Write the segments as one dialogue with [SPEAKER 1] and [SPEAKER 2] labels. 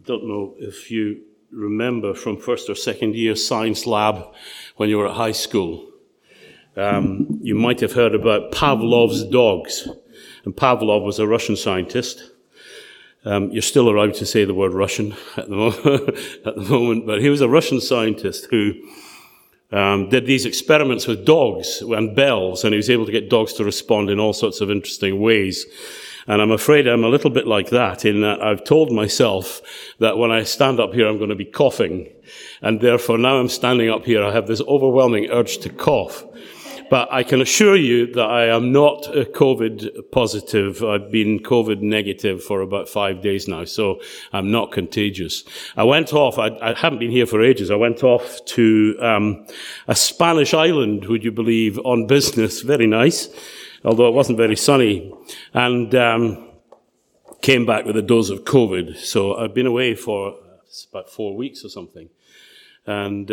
[SPEAKER 1] don't know if you remember from first or second year science lab when you were at high school. You might have heard about Pavlov's dogs. And Pavlov was a Russian scientist. You're still allowed to say the word Russian at the moment, but he was a Russian scientist who did these experiments with dogs and bells, and he was able to get dogs to respond in all sorts of interesting ways. And I'm afraid I'm a little bit like that, in that I've told myself that when I stand up here, I'm going to be coughing. And therefore, now I'm standing up here, I have this overwhelming urge to cough. But I can assure you that I am not COVID positive. I've been COVID negative for about 5 days now, so I'm not contagious. I went off, I haven't been here for ages, I went off to a Spanish island, would you believe, on business. Very nice, although it wasn't very sunny. And came back with a dose of COVID. So I've been away for about 4 weeks or something. And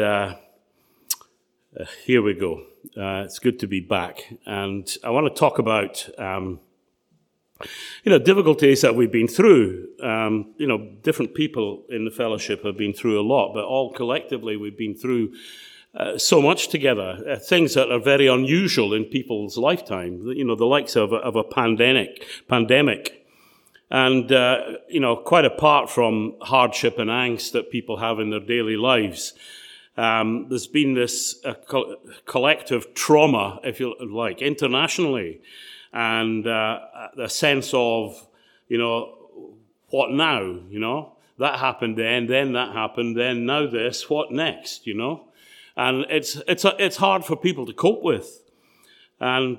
[SPEAKER 1] here we go. It's good to be back. And I want to talk about, difficulties that we've been through. Different people in the fellowship have been through a lot, but all collectively we've been through so much together. Things that are very unusual in people's lifetime. The likes of a pandemic. And, quite apart from hardship and angst that people have in their daily lives, there's been this collective trauma, if you like, internationally, and the sense of, what now, That happened then that happened, then now this, what next, And it's hard for people to cope with. And,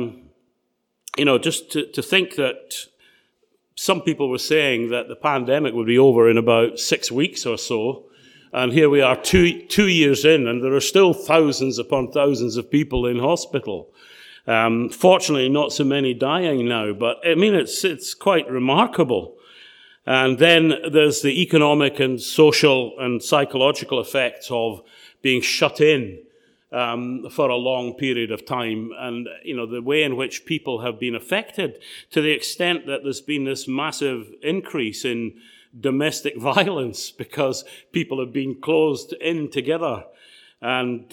[SPEAKER 1] just to think that some people were saying that the pandemic would be over in about 6 weeks or so, and here we are 2 years in, and there are still thousands upon thousands of people in hospital. Fortunately, not so many dying now, but it's quite remarkable. And then there's the economic and social and psychological effects of being shut in for a long period of time, and the way in which people have been affected, to the extent that there's been this massive increase in domestic violence because people have been closed in together. And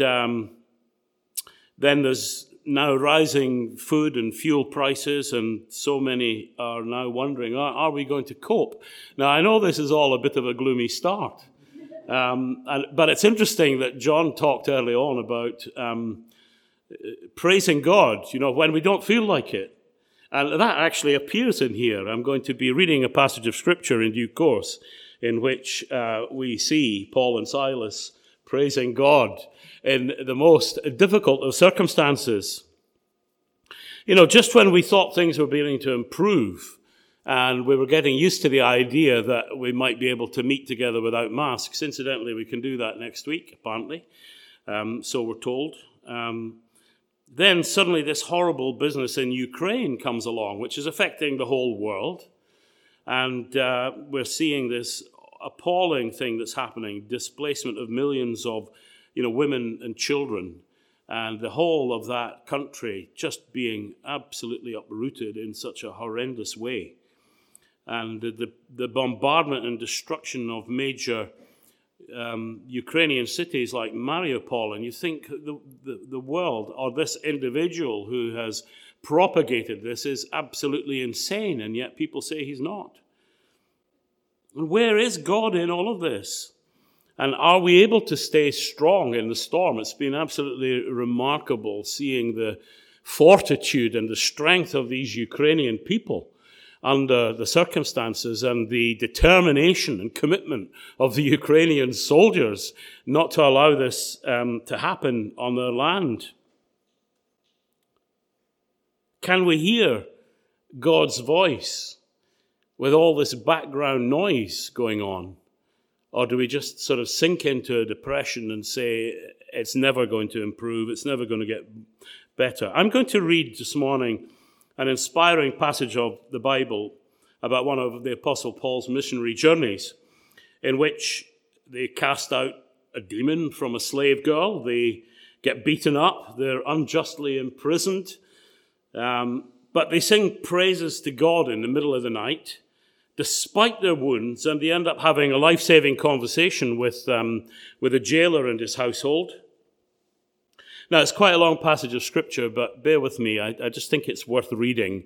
[SPEAKER 1] then there's now rising food and fuel prices, and so many are now wondering, are we going to cope? Now, I know this is all a bit of a gloomy start, but it's interesting that John talked early on about praising God, when we don't feel like it. And that actually appears in here. I'm going to be reading a passage of Scripture in due course in which we see Paul and Silas praising God in the most difficult of circumstances. Just when we thought things were beginning to improve and we were getting used to the idea that we might be able to meet together without masks. Incidentally, we can do that next week, apparently. So we're told. Then suddenly this horrible business in Ukraine comes along, which is affecting the whole world. And we're seeing this appalling thing that's happening, displacement of millions of women and children, and the whole of that country just being absolutely uprooted in such a horrendous way. And the bombardment and destruction of major Ukrainian cities like Mariupol, and you think the world, or this individual who has propagated this, is absolutely insane, and yet people say he's not. And where is God in all of this? And are we able to stay strong in the storm? It's been absolutely remarkable seeing the fortitude and the strength of these Ukrainian people under the circumstances, and the determination and commitment of the Ukrainian soldiers not to allow this to happen on their land. Can we hear God's voice with all this background noise going on? Or do we just sort of sink into a depression and say it's never going to improve, it's never going to get better? I'm going to read this morning an inspiring passage of the Bible about one of the Apostle Paul's missionary journeys, in which they cast out a demon from a slave girl, they get beaten up, they're unjustly imprisoned, but they sing praises to God in the middle of the night, despite their wounds, and they end up having a life-saving conversation with a jailer and his household. Now, it's quite a long passage of Scripture, but bear with me. I just think it's worth reading.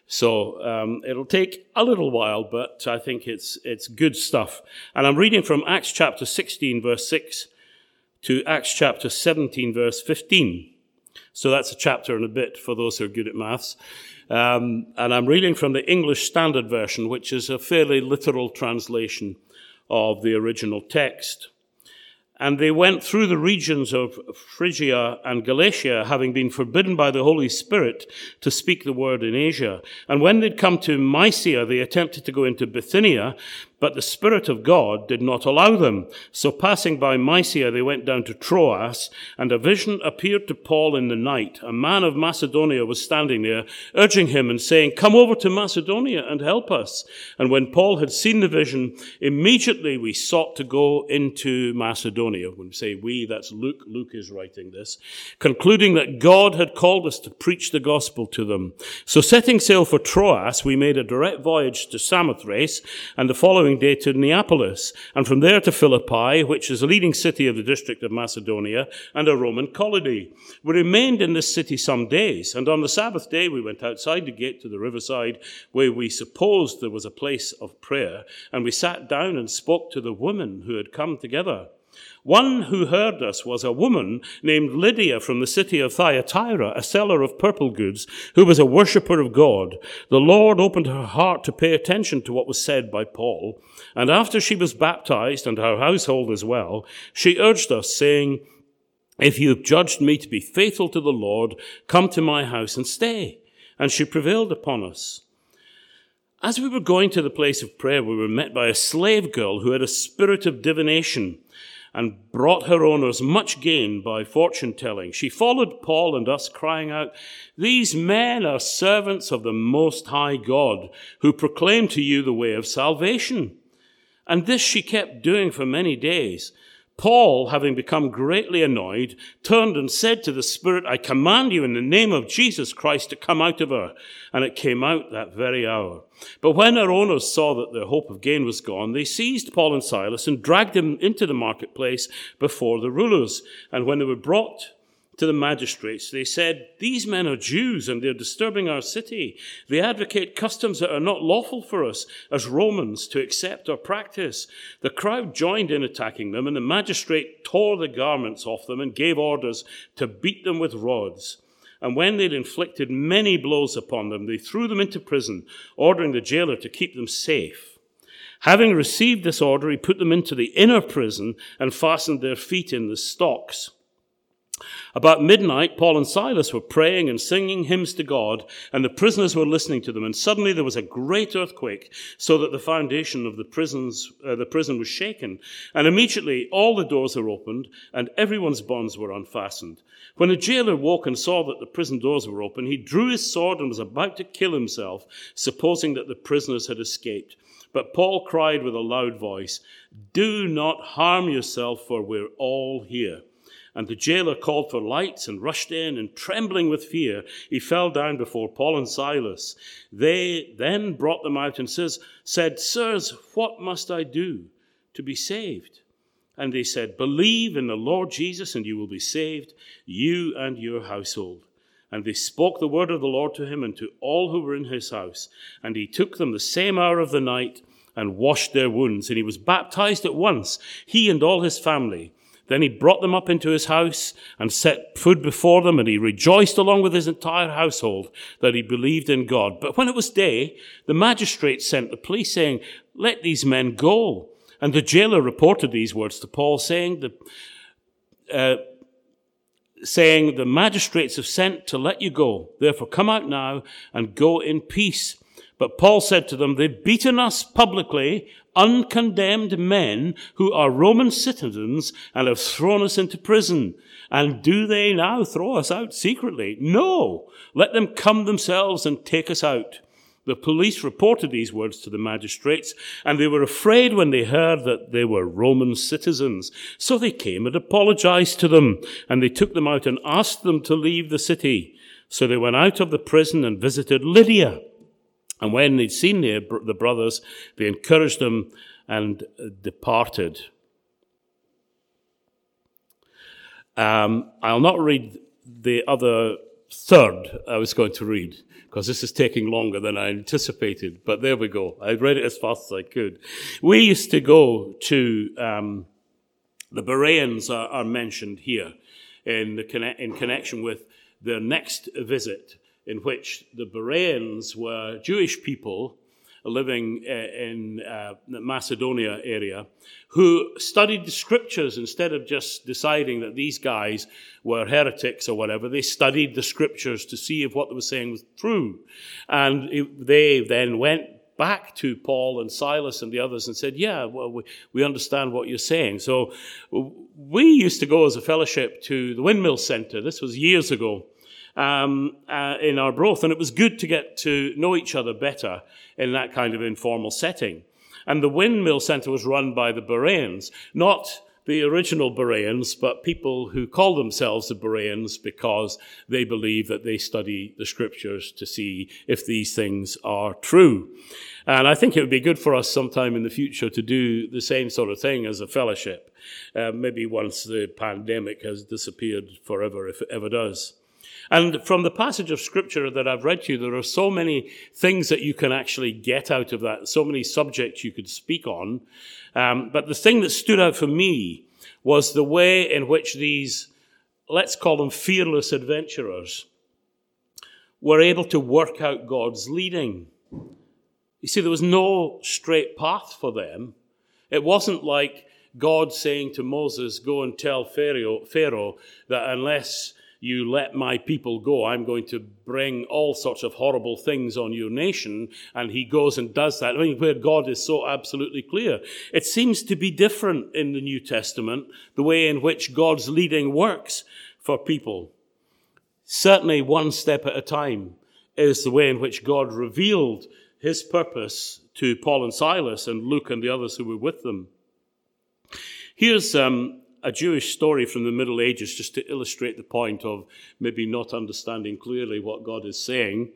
[SPEAKER 1] So it'll take a little while, but I think it's good stuff. And I'm reading from Acts chapter 16, verse 6 to Acts chapter 17, verse 15. So that's a chapter and a bit for those who are good at maths. And I'm reading from the English Standard Version, which is a fairly literal translation of the original text. And they went through the regions of Phrygia and Galatia, having been forbidden by the Holy Spirit to speak the word in Asia. And when they'd come to Mysia, they attempted to go into Bithynia, but the Spirit of God did not allow them. So passing by Mysia, they went down to Troas, and a vision appeared to Paul in the night. A man of Macedonia was standing there, urging him and saying, "Come over to Macedonia and help us." And when Paul had seen the vision, immediately we sought to go into Macedonia. When we say we, that's Luke. Luke is writing this, concluding that God had called us to preach the gospel to them. So setting sail for Troas, we made a direct voyage to Samothrace, and the following day to Neapolis, and from there to Philippi, which is a leading city of the district of Macedonia and a Roman colony. We remained in this city some days, and on the Sabbath day we went outside the gate to the riverside, where we supposed there was a place of prayer, and we sat down and spoke to the women who had come together. One who heard us was a woman named Lydia from the city of Thyatira, a seller of purple goods, who was a worshipper of God. The Lord opened her heart to pay attention to what was said by Paul, and after she was baptized, and her household as well, she urged us, saying, "If you have judged me to be faithful to the Lord, come to my house and stay." And she prevailed upon us. As we were going to the place of prayer, we were met by a slave girl who had a spirit of divination, and brought her owners much gain by fortune-telling. She followed Paul and us, crying out, "These men are servants of the Most High God, who proclaim to you the way of salvation." And this she kept doing for many days. Paul, having become greatly annoyed, turned and said to the Spirit, "I command you in the name of Jesus Christ to come out of her." And it came out that very hour. But when her owners saw that their hope of gain was gone, they seized Paul and Silas and dragged them into the marketplace before the rulers. And when they were brought to the magistrates, they said, "These men are Jews, and they're disturbing our city. They advocate customs that are not lawful for us as Romans to accept or practice." The crowd joined in attacking them, and the magistrate tore the garments off them and gave orders to beat them with rods. And when they'd inflicted many blows upon them, they threw them into prison, ordering the jailer to keep them safe. Having received this order, he put them into the inner prison and fastened their feet in the stocks. About midnight, Paul and Silas were praying and singing hymns to God, and the prisoners were listening to them. And suddenly there was a great earthquake, so that the foundation of the prison was shaken. And immediately all the doors were opened, and everyone's bonds were unfastened. When the jailer woke and saw that the prison doors were open, he drew his sword and was about to kill himself, supposing that the prisoners had escaped. But Paul cried with a loud voice, "Do not harm yourself, for we're all here." And the jailer called for lights and rushed in, and trembling with fear, he fell down before Paul and Silas. They then brought them out and said, "Sirs, what must I do to be saved?" And they said, "Believe in the Lord Jesus, and you will be saved, you and your household." And they spoke the word of the Lord to him and to all who were in his house. And he took them the same hour of the night and washed their wounds. And he was baptized at once, he and all his family. Then he brought them up into his house and set food before them, and he rejoiced along with his entire household that he believed in God. But when it was day, the magistrate sent the police, saying, "Let these men go." And the jailer reported these words to Paul, saying, "The magistrates have sent to let you go. Therefore come out now and go in peace." But Paul said to them, "They've beaten us publicly, uncondemned men who are Roman citizens, and have thrown us into prison. And do they now throw us out secretly? No, let them come themselves and take us out." The police reported these words to the magistrates, and they were afraid when they heard that they were Roman citizens. So they came and apologized to them, and they took them out and asked them to leave the city. So they went out of the prison and visited Lydia, And when they'd seen the brothers, they encouraged them and departed. I'll not read the other third I was going to read, because this is taking longer than I anticipated. But there we go. I read it as fast as I could. We used to go to, the Bereans are mentioned here in connection with their next visit, in which the Bereans were Jewish people living in the Macedonia area who studied the scriptures instead of just deciding that these guys were heretics or whatever. They studied the scriptures to see if what they were saying was true. And they then went back to Paul and Silas and the others and said, yeah, well, we understand what you're saying. So we used to go as a fellowship to the Windmill Centre. This was years ago. In Arbroath, and it was good to get to know each other better in that kind of informal setting. And the Windmill Centre was run by the Bereans, not the original Bereans, but people who call themselves the Bereans because they believe that they study the scriptures to see if these things are true. And I think it would be good for us sometime in the future to do the same sort of thing as a fellowship, maybe once the pandemic has disappeared forever, if it ever does. And from the passage of scripture that I've read to you, there are so many things that you can actually get out of that, so many subjects you could speak on. But the thing that stood out for me was the way in which these, let's call them fearless adventurers, were able to work out God's leading. You see, there was no straight path for them. It wasn't like God saying to Moses, go and tell Pharaoh that unless you let my people go, I'm going to bring all sorts of horrible things on your nation. And he goes and does that. I mean, where God is so absolutely clear. It seems to be different in the New Testament, the way in which God's leading works for people. Certainly one step at a time is the way in which God revealed his purpose to Paul and Silas and Luke and the others who were with them. Here's a Jewish story from the Middle Ages, just to illustrate the point of maybe not understanding clearly what God is saying.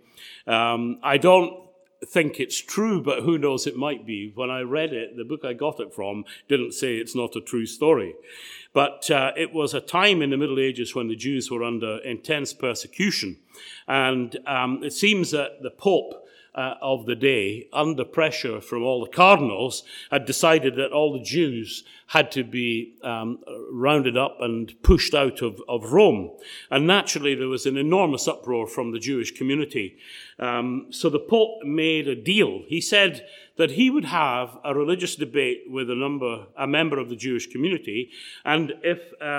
[SPEAKER 1] I don't think it's true, but who knows, it might be. When I read it, the book I got it from didn't say it's not a true story. But it was a time in the Middle Ages when the Jews were under intense persecution. And it seems that the Pope of the day, under pressure from all the cardinals, had decided that all the Jews had to be rounded up and pushed out of Rome. And naturally, there was an enormous uproar from the Jewish community. So the Pope made a deal. He said that he would have a religious debate with a member of the Jewish community, and if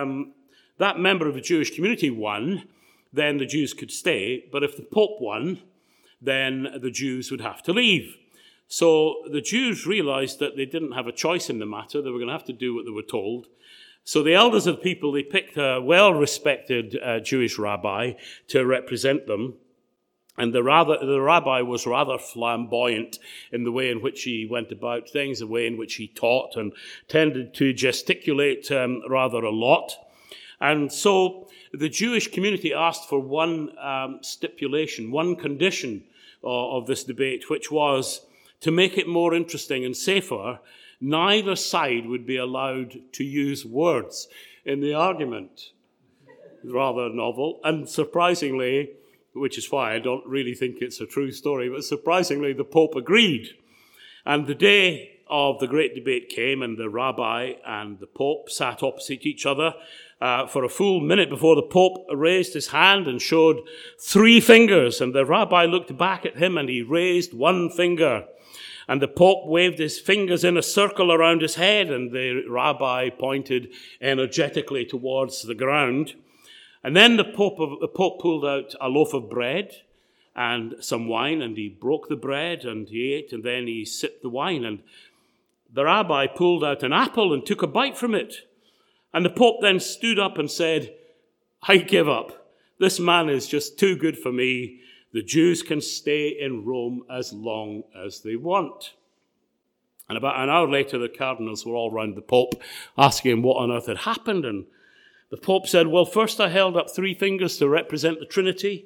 [SPEAKER 1] that member of the Jewish community won, then the Jews could stay. But if the Pope won, then the Jews would have to leave. So the Jews realized that they didn't have a choice in the matter. They were going to have to do what they were told. So the elders of the people, they picked a well-respected Jewish rabbi to represent them. And the rabbi was rather flamboyant in the way in which he went about things, the way in which he taught, and tended to gesticulate rather a lot. And so the Jewish community asked for one stipulation, one condition of this debate, which was to make it more interesting and safer, neither side would be allowed to use words in the argument. Rather novel. And surprisingly, which is why I don't really think it's a true story, but surprisingly, the Pope agreed. And the day of the great debate came, and the rabbi and the Pope sat opposite each other for a full minute before the Pope raised his hand and showed 3 fingers. And the rabbi looked back at him and he raised 1 finger. And the Pope waved his fingers in a circle around his head, and the rabbi pointed energetically towards the ground. And then the Pope pulled out a loaf of bread and some wine, and he broke the bread and he ate, and then he sipped the wine. And the rabbi pulled out an apple and took a bite from it. And the Pope then stood up and said, I give up. This man is just too good for me. The Jews can stay in Rome as long as they want. And about an hour later, the cardinals were all round the Pope, asking him what on earth had happened. And the Pope said, well, first I held up 3 fingers to represent the Trinity,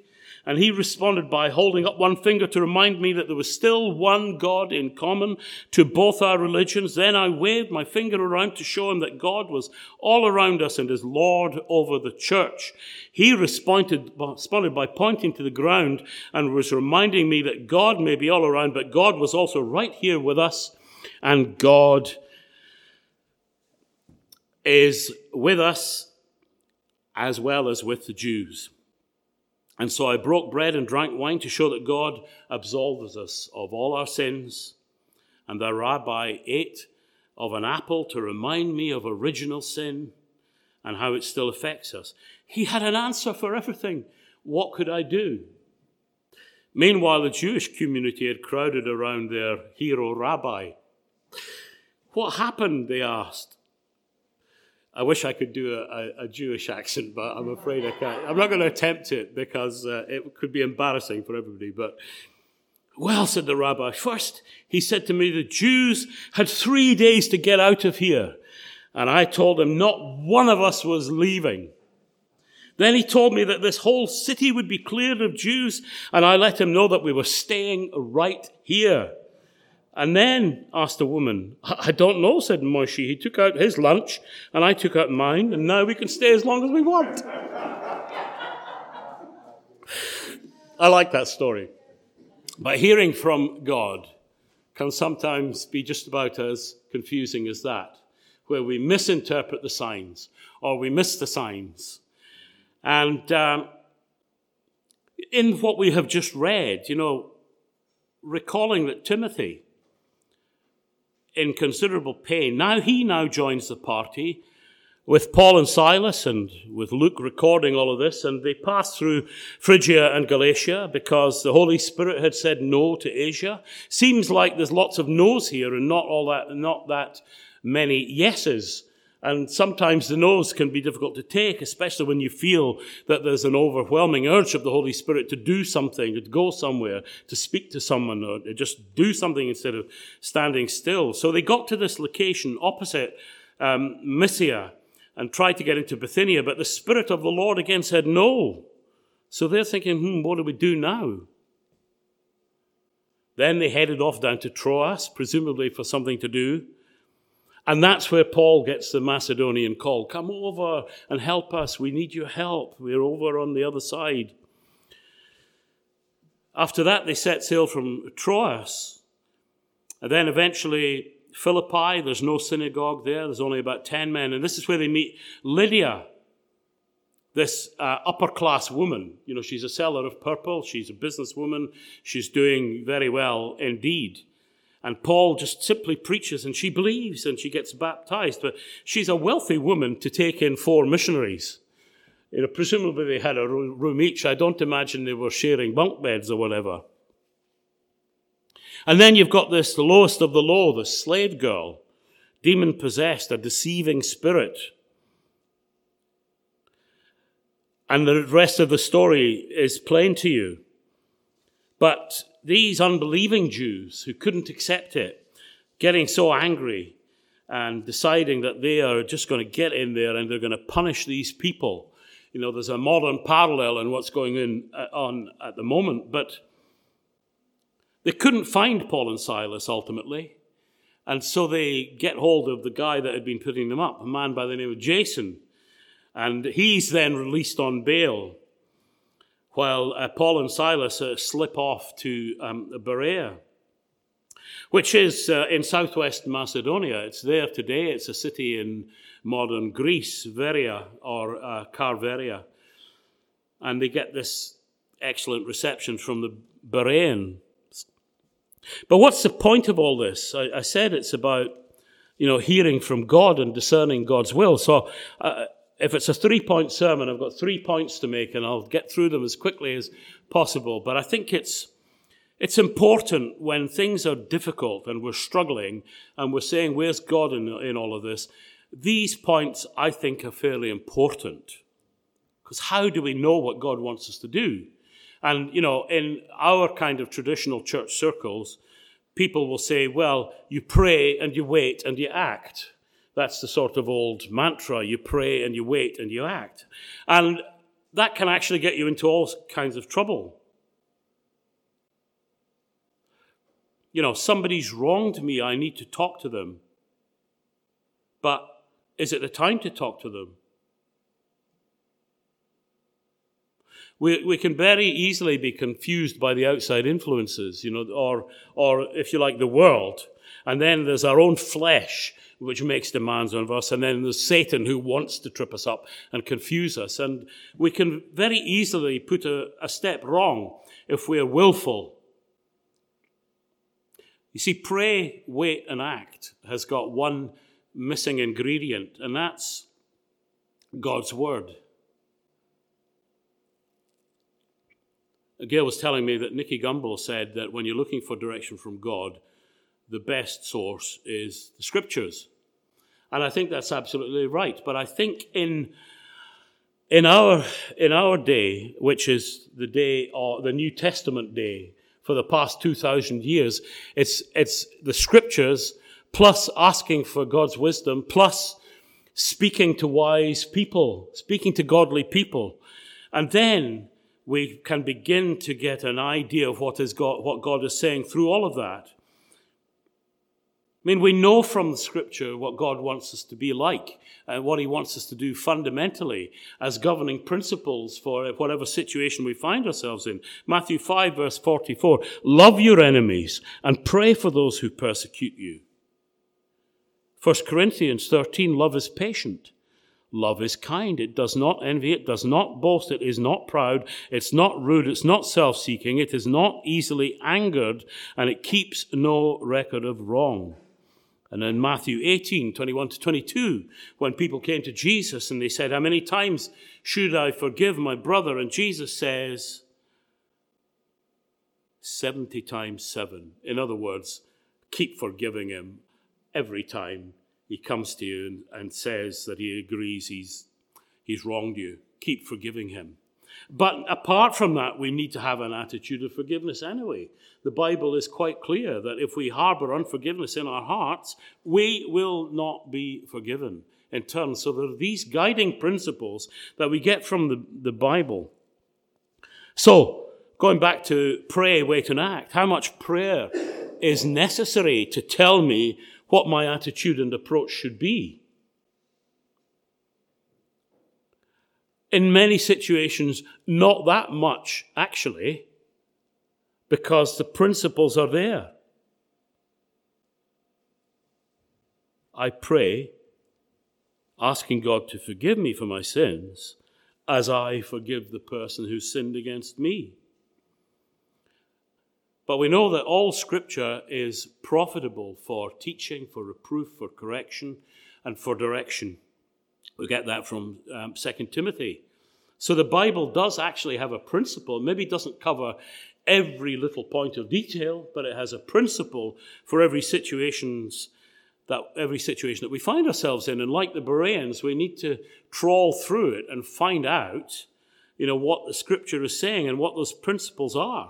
[SPEAKER 1] And he responded by holding up one finger to remind me that there was still one God in common to both our religions. Then I waved my finger around to show him that God was all around us and is Lord over the church. He responded by pointing to the ground and was reminding me that God may be all around, but God was also right here with us, and God is with us as well as with the Jews. And so I broke bread and drank wine to show that God absolves us of all our sins. And the rabbi ate of an apple to remind me of original sin and how it still affects us. He had an answer for everything. What could I do? Meanwhile, the Jewish community had crowded around their hero rabbi. What happened, they asked. I wish I could do a Jewish accent, but I'm afraid I can't. I'm not going to attempt it because it could be embarrassing for everybody. But, well, said the rabbi, first he said to me, the Jews had 3 days to get out of here. And I told him not one of us was leaving. Then he told me that this whole city would be cleared of Jews, and I let him know that we were staying right here. And then, asked the woman, I don't know, said Moshe. He took out his lunch, and I took out mine, and now we can stay as long as we want. I like that story. But hearing from God can sometimes be just about as confusing as that, where we misinterpret the signs, or we miss the signs. And in what we have just read, recalling that Timothy, in considerable pain, he now joins the party with Paul and Silas and with Luke recording all of this, and they pass through Phrygia and Galatia because the Holy Spirit had said no to Asia. Seems like there's lots of no's here and not that many yeses. And sometimes the no's can be difficult to take, especially when you feel that there's an overwhelming urge of the Holy Spirit to do something, to go somewhere, to speak to someone, or to just do something instead of standing still. So they got to this location opposite Mysia and tried to get into Bithynia, but the Spirit of the Lord again said no. So they're thinking, what do we do now? Then they headed off down to Troas, presumably for something to do. And that's where Paul gets the Macedonian call. Come over and help us. We need your help. We're over on the other side. After that, they set sail from Troas. And then eventually Philippi, there's no synagogue there. There's only about 10 men. And this is where they meet Lydia, this upper-class woman. She's a seller of purple. She's a businesswoman. She's doing very well indeed. And Paul just simply preaches, and she believes, and she gets baptized. But she's a wealthy woman to take in 4 missionaries. Presumably they had a room each. I don't imagine they were sharing bunk beds or whatever. And then you've got this, the lowest of the low, the slave girl, demon-possessed, a deceiving spirit. And the rest of the story is plain to you. But these unbelieving Jews who couldn't accept it, getting so angry and deciding that they are just going to get in there and they're going to punish these people. There's a modern parallel in what's going on at the moment, but they couldn't find Paul and Silas ultimately. And so they get hold of the guy that had been putting them up, a man by the name of Jason. And he's then released on bail, while Paul and Silas slip off to Berea, which is in southwest Macedonia. It's there today. It's a city in modern Greece, Veria or Carveria. And they get this excellent reception from the Bereans. But what's the point of all this? I said it's about, hearing from God and discerning God's will. So if it's a 3-point sermon, I've got 3 points to make, and I'll get through them as quickly as possible. But I think it's important when things are difficult and we're struggling and we're saying, where's God in all of this? These points, I think, are fairly important. Because how do we know what God wants us to do? And, in our kind of traditional church circles, people will say, well, you pray and you wait and you act. That's the sort of old mantra. You pray and you wait and you act. And that can actually get you into all kinds of trouble. Somebody's wronged me, I need to talk to them. But is it the time to talk to them? We can very easily be confused by the outside influences, or if you like, the world. And then there's our own flesh, which makes demands on us. And then there's Satan, who wants to trip us up and confuse us. And we can very easily put a step wrong if we're willful. You see, pray, wait, and act has got one missing ingredient, and that's God's word. Gail was telling me that Nicky Gumbel said that when you're looking for direction from God, the best source is the Scriptures. And I think that's absolutely right. But I think in our day, which is the day, or the New Testament day, for the past 2,000 years, it's the Scriptures plus asking for God's wisdom, plus speaking to wise people, speaking to godly people. And then we can begin to get an idea of what God is saying through all of that. We know from the Scripture what God wants us to be like and what he wants us to do fundamentally as governing principles for whatever situation we find ourselves in. Matthew 5, verse 44, love your enemies and pray for those who persecute you. 1 Corinthians 13, love is patient. Love is kind. It does not envy. It does not boast. It is not proud. It's not rude. It's not self-seeking. It is not easily angered. And it keeps no record of wrong. And in Matthew 18, 21 to 22, when people came to Jesus and they said, how many times should I forgive my brother? And Jesus says, 70 times 7. In other words, keep forgiving him every time he comes to you and says that he agrees he's wronged you. Keep forgiving him. But apart from that, we need to have an attitude of forgiveness anyway. The Bible is quite clear that if we harbor unforgiveness in our hearts, we will not be forgiven in turn. So there are these guiding principles that we get from the Bible. So, going back to pray, wait, and act, how much prayer is necessary to tell me what my attitude and approach should be? In many situations, not that much, actually, because the principles are there. I pray, asking God to forgive me for my sins, as I forgive the person who sinned against me. But we know that all Scripture is profitable for teaching, for reproof, for correction, and for direction. We get that from 2 Timothy. So the Bible does actually have a principle. Maybe it doesn't cover every little point of detail, but it has a principle for every situation that we find ourselves in. And like the Bereans, we need to trawl through it and find out, what the Scripture is saying and what those principles are.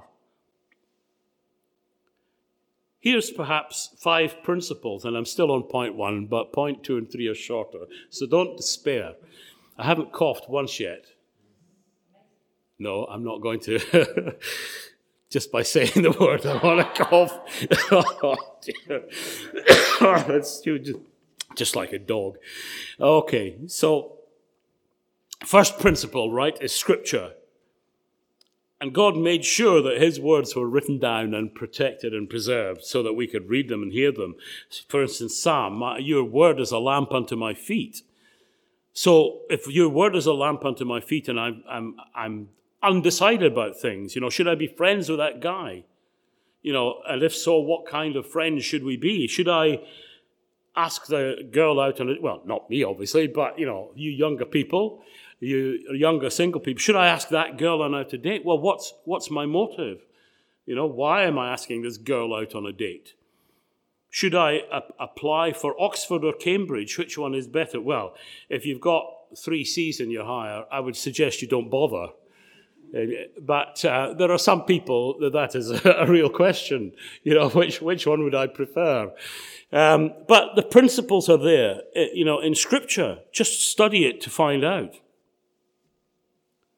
[SPEAKER 1] Here's perhaps 5 principles, and I'm still on point 1, but point 2 and 3 are shorter. So don't despair. I haven't coughed once yet. No, I'm not going to. Just by saying the word, I want to cough. Oh, dear. It's just like a dog. Okay, so first principle, right, is Scripture. And God made sure that his words were written down and protected and preserved so that we could read them and hear them. For instance, Psalm, your word is a lamp unto my feet. So if your word is a lamp unto my feet and I'm undecided about things, should I be friends with that guy? And if so, what kind of friends should we be? Should I ask the girl out on it? Well, not me, obviously, but, you younger people, you younger single people, should I ask that girl on out a date? Well, what's my motive? Why am I asking this girl out on a date? Should I apply for Oxford or Cambridge? Which one is better? Well, if you've got 3 C's in your hire, I would suggest you don't bother. But there are some people that is a real question. Which one would I prefer? But the principles are there, in Scripture. Just study it to find out.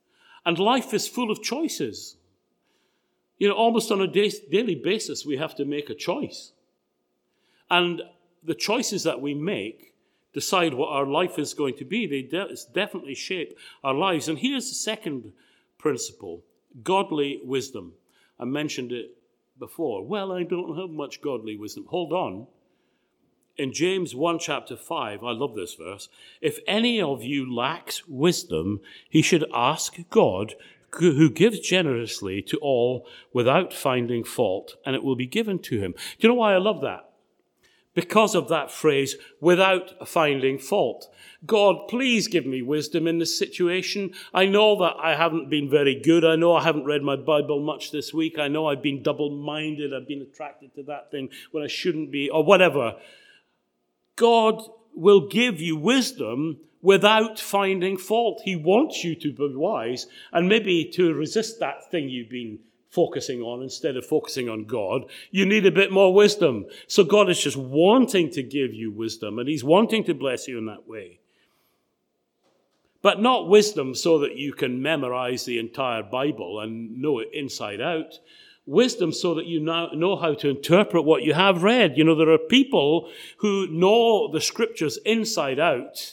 [SPEAKER 1] And life is full of choices. Almost on a daily basis, we have to make a choice. And the choices that we make decide what our life is going to be. They definitely shape our lives. And here's the second principle, godly wisdom. I mentioned it before. Well, I don't have much godly wisdom. Hold on. In James 1, chapter 5, I love this verse. If any of you lacks wisdom, he should ask God, who gives generously to all without finding fault, and it will be given to him. Do you know why I love that? Because of that phrase, without finding fault. God, please give me wisdom in this situation. I know that I haven't been very good. I know I haven't read my Bible much this week. I know I've been double-minded. I've been attracted to that thing when I shouldn't be, or whatever. God will give you wisdom without finding fault. He wants you to be wise and maybe to resist that thing you've been focusing on instead of focusing on God. You need a bit more wisdom. So God is just wanting to give you wisdom, and he's wanting to bless you in that way. But not wisdom so that you can memorize the entire Bible and know it inside out. Wisdom so that you now know how to interpret what you have read. There are people who know the scriptures inside out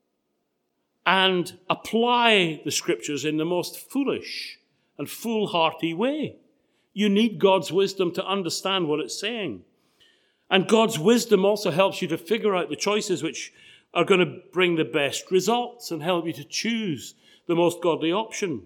[SPEAKER 1] and apply the scriptures in the most foolish and foolhardy way. You need God's wisdom to understand what it's saying. And God's wisdom also helps you to figure out the choices which are going to bring the best results and help you to choose the most godly option.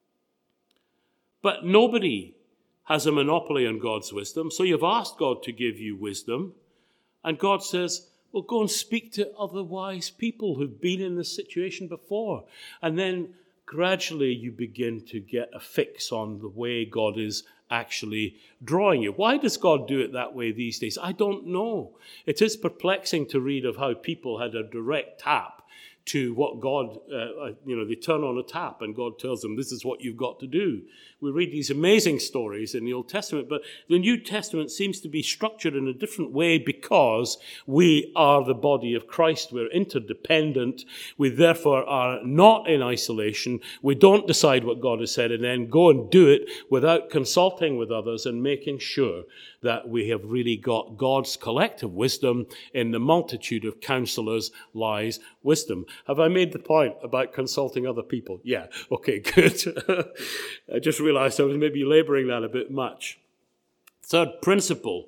[SPEAKER 1] But nobody has a monopoly on God's wisdom. So you've asked God to give you wisdom. And God says, well, go and speak to other wise people who've been in this situation before. And then gradually you begin to get a fix on the way God is actually drawing you. Why does God do it that way these days? I don't know. It is perplexing to read of how people had a direct tap to what God, they turn on a tap and God tells them, this is what you've got to do. We read these amazing stories in the Old Testament, but the New Testament seems to be structured in a different way because we are the body of Christ. We're interdependent. We therefore are not in isolation. We don't decide what God has said and then go and do it without consulting with others and making sure that we have really got God's collective wisdom. In the multitude of counselors lies wisdom. Have I made the point about consulting other people? Yeah. Okay, good. I just realized I was maybe laboring that a bit much. Third principle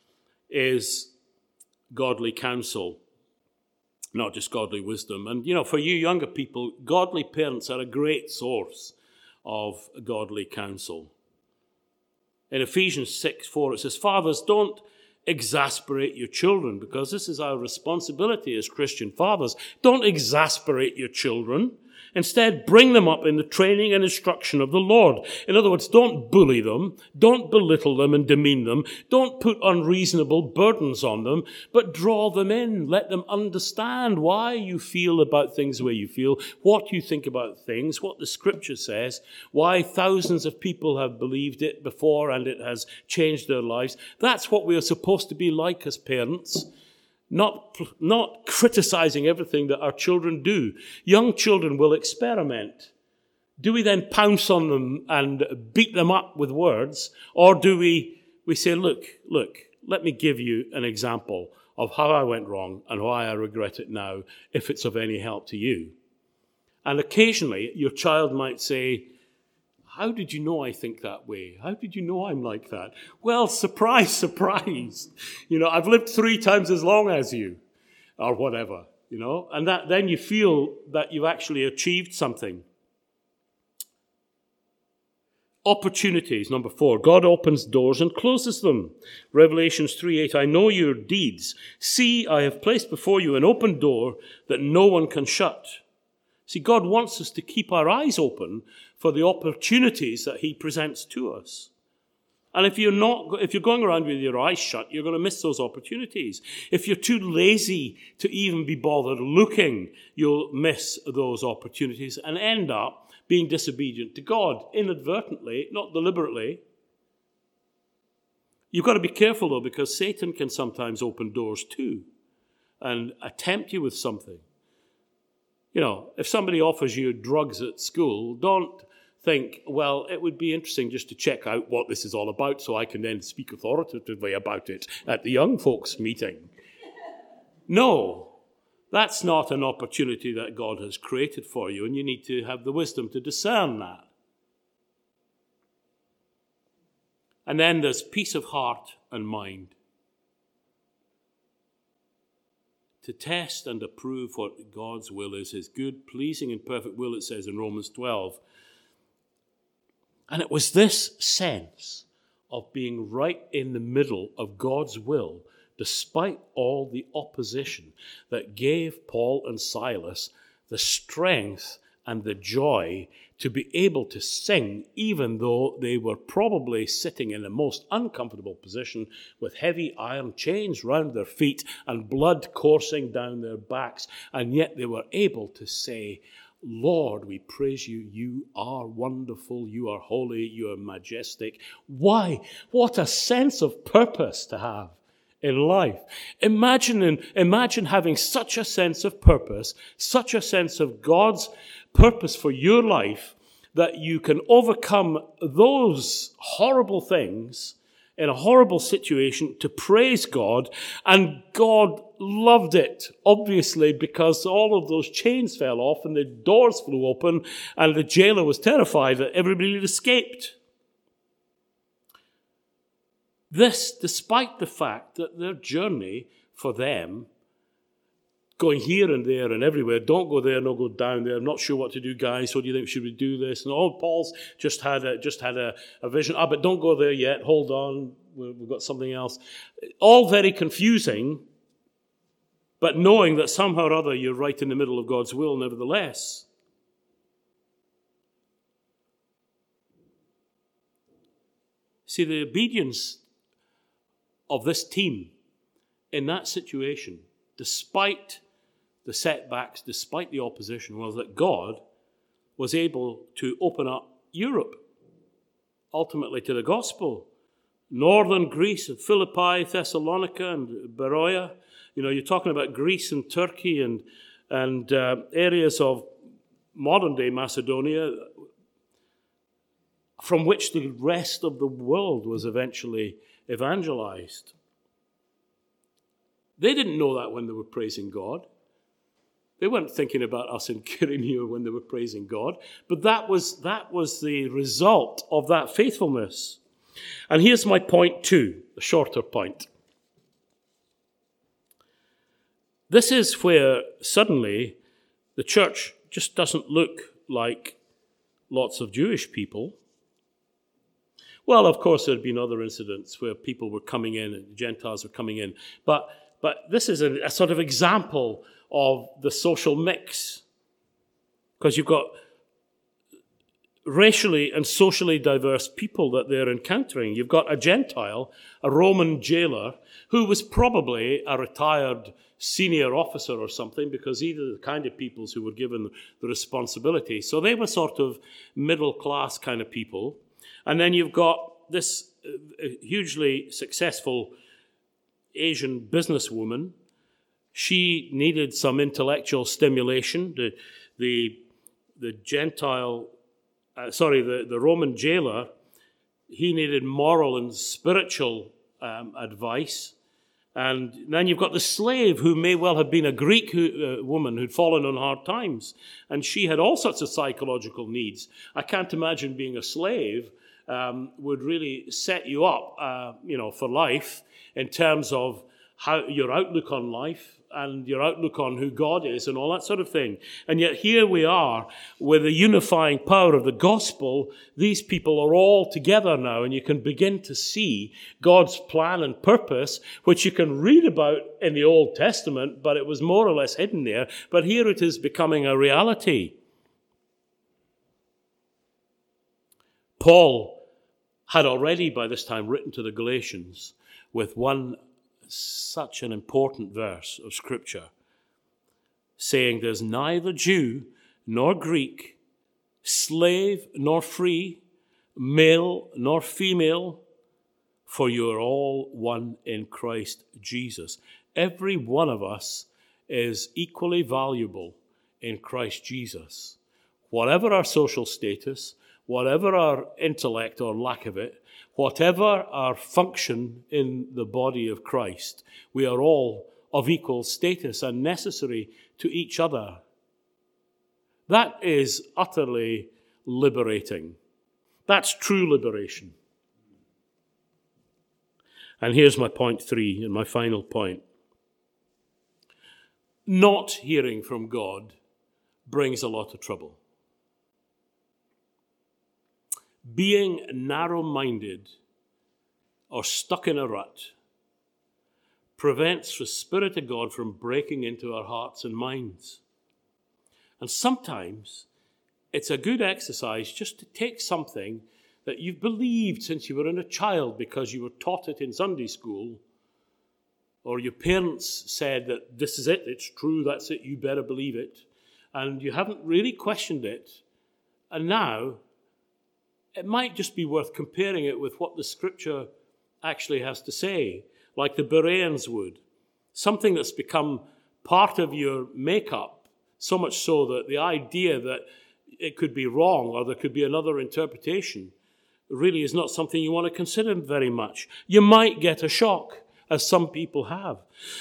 [SPEAKER 1] is godly counsel, not just godly wisdom. And, for you younger people, godly parents are a great source of godly counsel. In Ephesians 6:4, it says, fathers, don't exasperate your children, because this is our responsibility as Christian fathers. Don't exasperate your children. Instead, bring them up in the training and instruction of the Lord. In other words, don't bully them, don't belittle them and demean them, don't put unreasonable burdens on them, but draw them in. Let them understand why you feel about things the way you feel, what you think about things, what the Scripture says, why thousands of people have believed it before and it has changed their lives. That's what we are supposed to be like as parents. Not criticizing everything that our children do. Young children will experiment. Do we then pounce on them and beat them up with words? Or do we say, look, let me give you an example of how I went wrong and why I regret it now, if it's of any help to you. And occasionally your child might say, how did you know I think that way? How did you know I'm like that? Well, surprise, surprise. I've lived 3 times as long as you, or whatever, and that then you feel that you've actually achieved something. Opportunities, number 4. God opens doors and closes them. Revelations 3:8, I know your deeds. See, I have placed before you an open door that no one can shut. See, God wants us to keep our eyes open for the opportunities that he presents to us. And if you're going around with your eyes shut, you're going to miss those opportunities. If you're too lazy to even be bothered looking, you'll miss those opportunities and end up being disobedient to God, inadvertently, not deliberately. You've got to be careful, though, because Satan can sometimes open doors too and tempt you with something. If somebody offers you drugs at school, don't think, well, it would be interesting just to check out what this is all about so I can then speak authoritatively about it at the young folks' meeting. No, that's not an opportunity that God has created for you, and you need to have the wisdom to discern that. And then there's peace of heart and mind. To test and approve what God's will is, his good, pleasing, and perfect will, it says in Romans 12. And it was this sense of being right in the middle of God's will, despite all the opposition, that gave Paul and Silas the strength and the joy to be able to sing, even though they were probably sitting in the most uncomfortable position with heavy iron chains round their feet and blood coursing down their backs. And yet they were able to say, Lord, we praise you. You are wonderful. You are holy. You are majestic. Why? What a sense of purpose to have in life. Imagine having such a sense of purpose, such a sense of God's purpose for your life, that you can overcome those horrible things in a horrible situation to praise God. And God loved it, obviously, because all of those chains fell off and the doors flew open and the jailer was terrified that everybody had escaped. This, despite the fact that their journey for them, going here and there and everywhere, don't go there, no go down there, I'm not sure what to do, guys, what do you think, should we do this? And Paul's just had a vision, but don't go there yet, hold on, we've got something else. All very confusing, but knowing that somehow or other you're right in the middle of God's will nevertheless. See, the obedience of this team in that situation, despite the setbacks, despite the opposition, was that God was able to open up Europe, ultimately to the gospel. Northern Greece, and Philippi, Thessalonica, and Beroea. You know, you're talking about Greece and Turkey and areas of modern-day Macedonia, from which the rest of the world was eventually evangelized. They didn't know that when they were praising God. They weren't thinking about us in Kyrenia when they were praising God, but that was the result of that faithfulness. And here's my point too, a shorter point. This is where suddenly the church just doesn't look like lots of Jewish people. Well, of course, there had been other incidents where people were coming in and Gentiles were coming in. But this is a sort of example of the social mix. Because you've got racially and socially diverse people that they're encountering. You've got a Gentile, a Roman jailer, who was probably a retired senior officer or something, because these are the kind of peoples who were given the responsibility. So they were sort of middle-class kind of people. And then you've got this hugely successful Asian businesswoman. She needed some intellectual stimulation. The Roman jailer, he needed moral and spiritual advice. And then you've got the slave, who may well have been a Greek woman who'd fallen on hard times. And she had all sorts of psychological needs. I can't imagine being a slave would really set you up, for life in terms of how your outlook on life and your outlook on who God is and all that sort of thing. And yet here we are with the unifying power of the gospel. These people are all together now, and you can begin to see God's plan and purpose, which you can read about in the Old Testament, but it was more or less hidden there. But here it is becoming a reality. Paul had already by this time written to the Galatians with such an important verse of Scripture, saying there's neither Jew nor Greek, slave nor free, male nor female, for you are all one in Christ Jesus. Every one of us is equally valuable in Christ Jesus. Whatever our social status, whatever our intellect or lack of it, whatever our function in the body of Christ, we are all of equal status and necessary to each other. That is utterly liberating. That's true liberation. And here's my point 3 and my final point. Not hearing from God brings a lot of trouble. Being narrow-minded or stuck in a rut prevents the Spirit of God from breaking into our hearts and minds. And sometimes it's a good exercise just to take something that you've believed since you were a child because you were taught it in Sunday school, or your parents said that this is it, it's true, that's it, you better believe it, and you haven't really questioned it, and now it might just be worth comparing it with what the Scripture actually has to say, like the Bereans would. Something that's become part of your makeup, so much so that the idea that it could be wrong or there could be another interpretation really is not something you want to consider very much. You might get a shock, as some people have.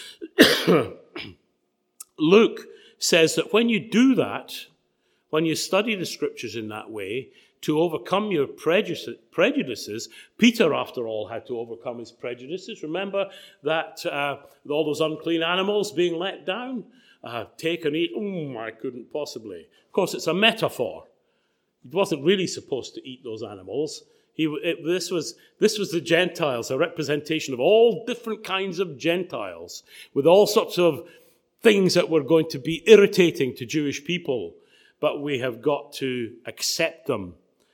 [SPEAKER 1] Luke says that when you do that, when you study the Scriptures in that way, to overcome your prejudices, Peter, after all, had to overcome his prejudices. Remember that all those unclean animals being let down? Take and eat. I couldn't possibly. Of course, it's a metaphor. He wasn't really supposed to eat those animals. This was the Gentiles, a representation of all different kinds of Gentiles, with all sorts of things that were going to be irritating to Jewish people, but we have got to accept them.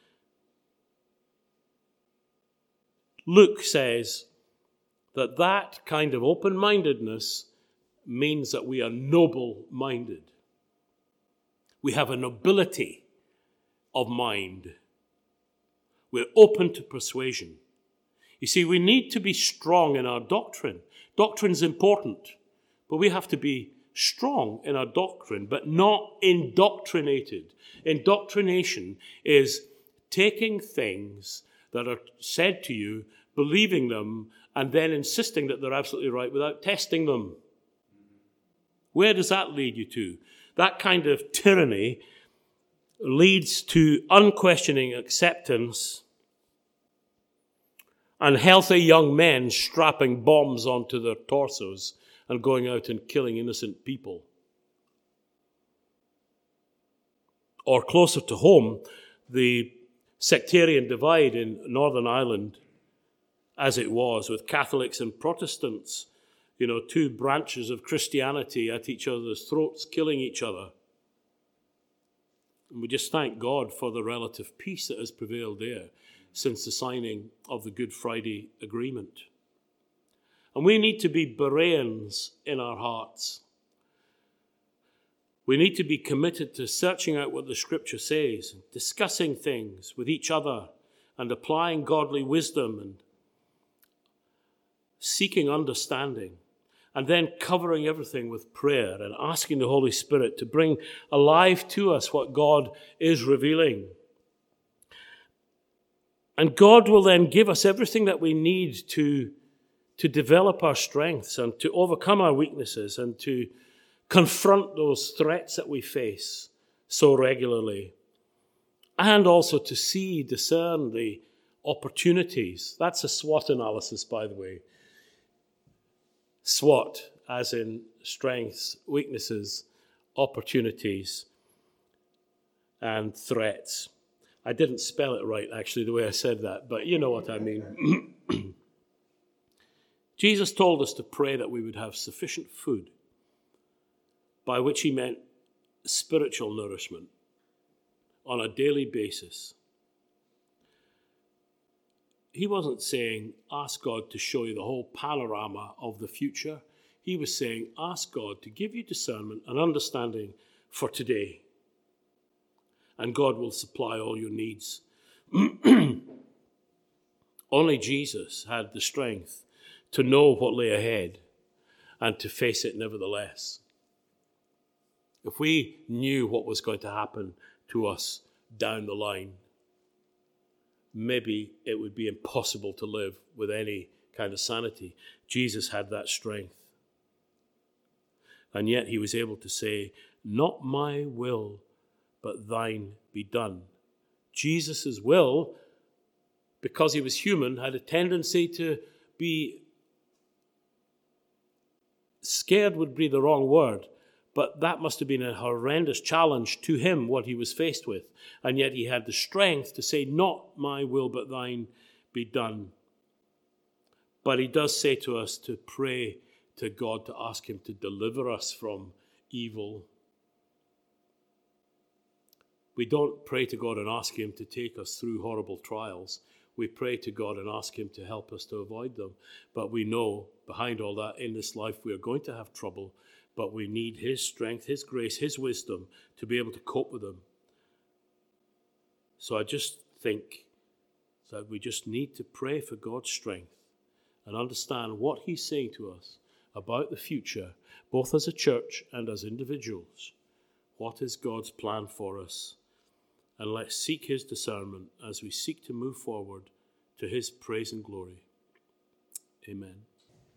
[SPEAKER 1] Luke says that kind of open-mindedness means that we are noble-minded. We have a nobility of mind. We're open to persuasion. You see, we need to be strong in our doctrine. Doctrine's important, but we have to be strong in our doctrine, but not indoctrinated. Indoctrination is taking things that are said to you, believing them, and then insisting that they're absolutely right without testing them. Where does that lead you to? That kind of tyranny leads to unquestioning acceptance and healthy young men strapping bombs onto their torsos and going out and killing innocent people. Or closer to home, the sectarian divide in Northern Ireland, as it was, with Catholics and Protestants, two branches of Christianity at each other's throats, killing each other. And we just thank God for the relative peace that has prevailed there since the signing of the Good Friday Agreement. And we need to be Bereans in our hearts. We need to be committed to searching out what the Scripture says, discussing things with each other and applying godly wisdom and seeking understanding, and then covering everything with prayer and asking the Holy Spirit to bring alive to us what God is revealing. And God will then give us everything that we need to develop our strengths and to overcome our weaknesses and to confront those threats that we face so regularly. And also to discern the opportunities. That's a SWOT analysis, by the way. SWOT, as in strengths, weaknesses, opportunities, and threats. I didn't spell it right, actually, the way I said that, but you know what I mean. Jesus told us to pray that we would have sufficient food, by which he meant spiritual nourishment on a daily basis. He wasn't saying, ask God to show you the whole panorama of the future. He was saying, ask God to give you discernment and understanding for today. And God will supply all your needs. Only Jesus had the strength to know what lay ahead and to face it nevertheless. If we knew what was going to happen to us down the line, maybe it would be impossible to live with any kind of sanity. Jesus had that strength. And yet he was able to say, not my will, but thine be done. Jesus' will, because he was human, had a tendency to be, scared would be the wrong word, but that must have been a horrendous challenge to him, what he was faced with. And yet he had the strength to say, not my will, but thine be done. But he does say to us to pray to God, to ask him to deliver us from evil. We don't pray to God and ask him to take us through horrible trials. We pray to God and ask him to help us to avoid them. But we know behind all that, in this life, we are going to have trouble, but we need his strength, his grace, his wisdom to be able to cope with them. So I just think that we just need to pray for God's strength and understand what he's saying to us about the future, both as a church and as individuals. What is God's plan for us? And let's seek his discernment as we seek to move forward to his praise and glory. Amen.